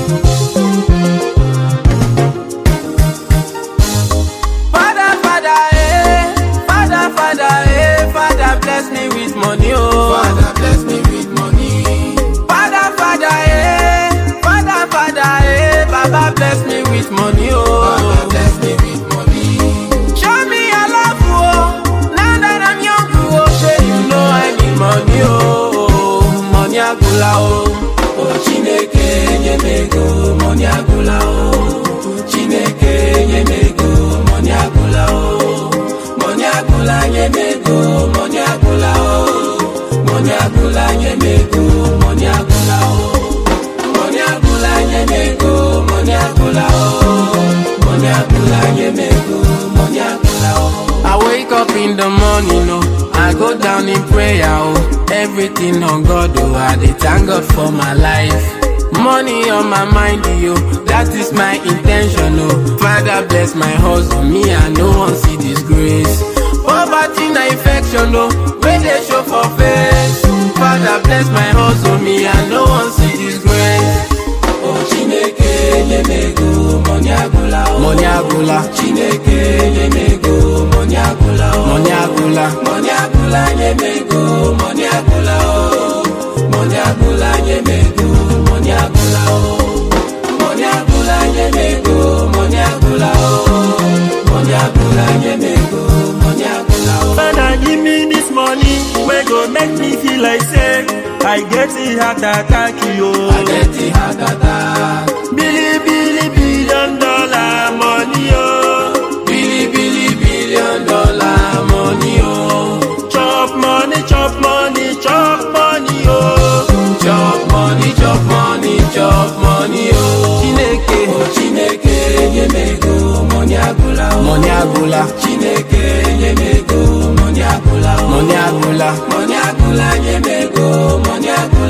Father bless me with money, oh. Father bless me with money. Father, Baba bless me with money, oh. Father bless me with money. Show me your love, oh. Now that I'm young, oh. Say you know I need money, oh. Money agula, oh. Oh Chineke nyemego money agula, oh. Chineke nyemego money agula, oh. Money agula nyemego money agula, oh. Money agula nyemego money agula, oh. Money agula nyemego money agula, oh. Money agula nyemego money agula, oh. I wake up in the morning, oh. I go down in prayer, oh. Everything on God, oh. I dey thank God for my life. Money on my mind, yo. That is my intention, oh. Father bless my hustle, me I no one see disgrace. Poverty na infection, oh. Where they show for face. Father bless my hustle, me I no one see disgrace. Oh Chineke nyemego money agula, oh. Money agula, Chineke nyemego money agula, oh. money agula, money agula nyemego money agula, oh. Money agula nyemego money agula, oh. Money agula nyemego money agula, oh. Money agula nyemego money agula, oh. Father, give me this money, wey go make me feel like say I get a heart attack, yo. I get a heart attack. Billion dollar money, oh. Billion dollar money, oh. Chop money, chop money, chop money, oh. Chop money, chop money, chop money, oh. Chineke, Oh Chineke nyemego money agula, oh. money agula, Chineke nyemego money agula, oh. money agula, Money agula nyemego money agula.